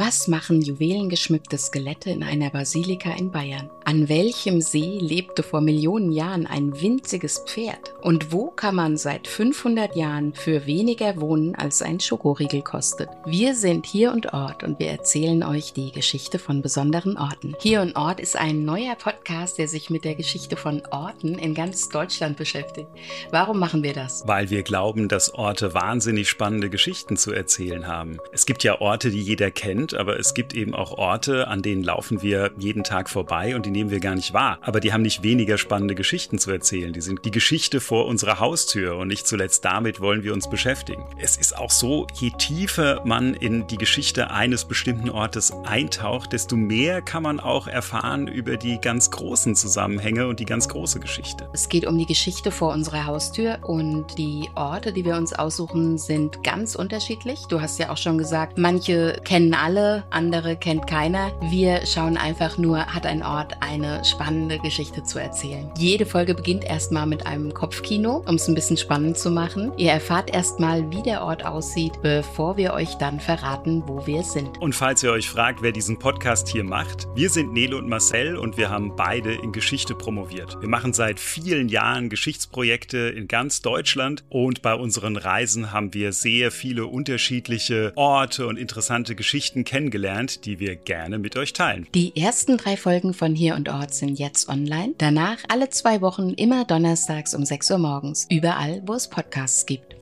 Was machen juwelengeschmückte Skelette in einer Basilika in Bayern? An welchem See lebte vor Millionen Jahren ein winziges Pferd? Und wo kann man seit 500 Jahren für weniger wohnen, als ein Schokoriegel kostet? Wir sind Hier und Ort und wir erzählen euch die Geschichte von besonderen Orten. Hier und Ort ist ein neuer Podcast, der sich mit der Geschichte von Orten in ganz Deutschland beschäftigt. Warum machen wir das? Weil wir glauben, dass Orte wahnsinnig spannende Geschichten zu erzählen haben. Es gibt ja Orte, die jeder kennt, aber es gibt eben auch Orte, an denen laufen wir jeden Tag vorbei und die nehmen wir gar nicht wahr. Aber die haben nicht weniger spannende Geschichten zu erzählen. Die sind die Geschichte vor unserer Haustür und nicht zuletzt damit wollen wir uns beschäftigen. Es ist auch so, je tiefer man in die Geschichte eines bestimmten Ortes eintaucht, desto mehr kann man auch erfahren über die ganz großen Zusammenhänge und die ganz große Geschichte. Es geht um die Geschichte vor unserer Haustür und die Orte, die wir uns aussuchen, sind ganz unterschiedlich. Du hast ja auch schon gesagt, manche kennen alle, andere kennt keiner. Wir schauen einfach nur, hat ein Ort eine spannende Geschichte zu erzählen. Jede Folge beginnt erstmal mit einem Kopfkino, um es ein bisschen spannend zu machen. Ihr erfahrt erstmal, wie der Ort aussieht, bevor wir euch dann verraten, wo wir sind. Und falls ihr euch fragt, wer diesen Podcast hier macht, wir sind Nele und Marcel und wir haben beide in Geschichte promoviert. Wir machen seit vielen Jahren Geschichtsprojekte in ganz Deutschland und bei unseren Reisen haben wir sehr viele unterschiedliche Orte und interessante Geschichten kennengelernt, die wir gerne mit euch teilen. Die ersten 3 Folgen von Hier und Ort sind jetzt online. Danach alle 2 Wochen immer donnerstags um 6 Uhr morgens. Überall, wo es Podcasts gibt.